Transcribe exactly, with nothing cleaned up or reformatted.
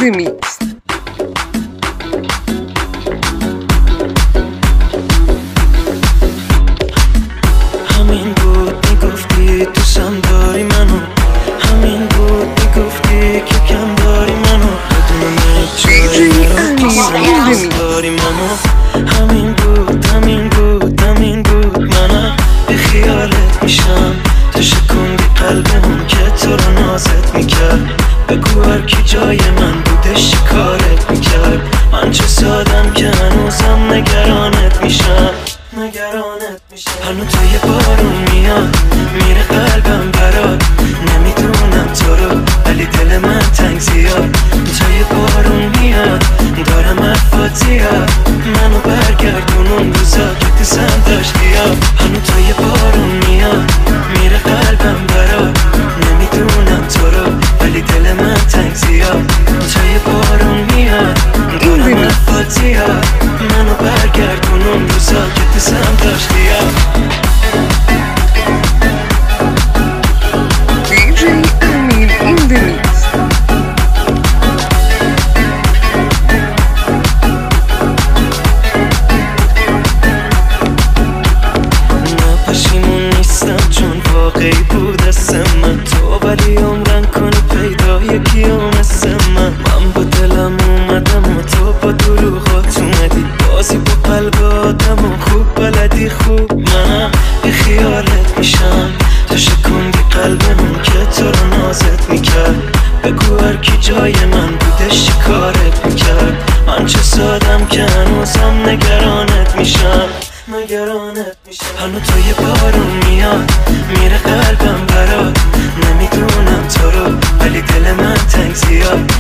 Remix. همین بود میگفتی دوستم داری منو، همین بود میگفتی که کم داری منو، بدون جایی نرو داری منو. همین بود همین بود همین بود منم به خیالت میشم، تو شکوندی قلبم که تو رو نازت میکرد. بگو هر کی جای من بودش چی کارت میکرد. من چه سادم که هنوزم نگرانت میشم، نگرانت میشم. هنو توی بارون میاد میره قلبم برات، نمیدونم تو رو ولی دل من تنگ زیاد. توی بارون میاد دارم حرفات زیاد، منو برگردون اون روزا که دوستم داشتی. هنو توی بارون میاد میره قلبم برات، نمیدونم تو رو ولی دل من تنگ زیاد. توی بارون میاد دارم حرفات زیاد، منو برگردون اون روزا که دوستم داشتی. دی جی امین in the mix. نه پشیمون نیستم چون واقعی بود اسم من تو، ولی عمرن کنی پیدا یکی هم مثل من. من با دلم اومدم و تو با دروغات اومدی، بازی با قلب آدم و خوب بلدی. خوب منم به خیالت میشم، تو شکوندی قلبم که تو رو نازت میکرد. بگو هر کی جای من بودش چی کارت میکرد. من چه سادم که هنوزم نگرانت میشم، نگرانت میشم. هنو توی بارون میاد میره قلبم برات، نمیدونم تو رو ولی دل من تنگ زیاد.